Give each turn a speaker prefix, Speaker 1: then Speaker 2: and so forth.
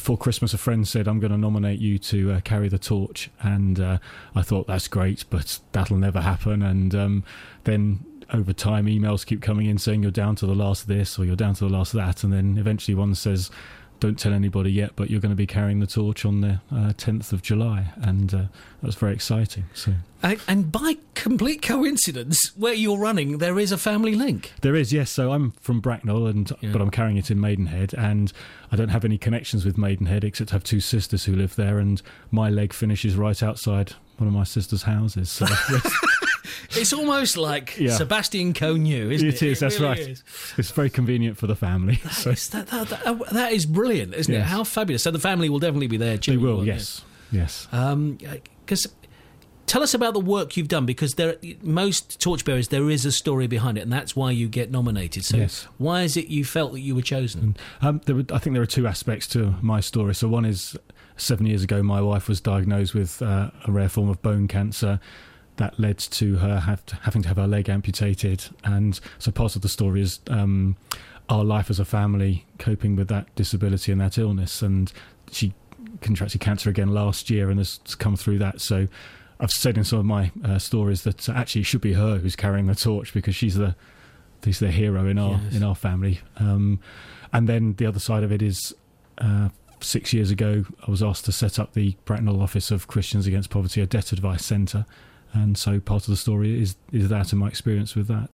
Speaker 1: before Christmas, a friend said, I'm going to nominate you to carry the torch. And I thought, that's great, but that'll never happen. And then over time, emails keep coming in saying you're down to the last of this or you're down to the last of that. And then eventually one says, don't tell anybody yet, but you're going to be carrying the torch on the 10th of July. And that was very exciting. So.
Speaker 2: And by complete coincidence, where you're running, there is a family link.
Speaker 1: There is, yes. So I'm from Bracknell, but I'm carrying it in Maidenhead, and I don't have any connections with Maidenhead except I have two sisters who live there, and my leg finishes right outside one of my sister's houses. So
Speaker 2: it's almost like Sebastian Coe knew, isn't it?
Speaker 1: It is, that's really right. Is. It's very convenient for the family.
Speaker 2: That is brilliant, isn't it? How fabulous. So the family will definitely be there.
Speaker 1: They will, yes.
Speaker 2: Because tell us about the work you've done, because most torchbearers, there is a story behind it, and that's why you get nominated. So why is it you felt that you were chosen?
Speaker 1: I think there are two aspects to my story. So one is 7 years ago, my wife was diagnosed with a rare form of bone cancer. That led to her having to have her leg amputated. And so part of the story is our life as a family coping with that disability and that illness. And she contracted cancer again last year and has come through that. So I've said in some of my stories that actually it should be her who's carrying the torch, because she's the hero in our family. And then the other side of it is 6 years ago, I was asked to set up the Bracknell Office of Christians Against Poverty, a debt advice centre. And so part of the story is that and my experience with that.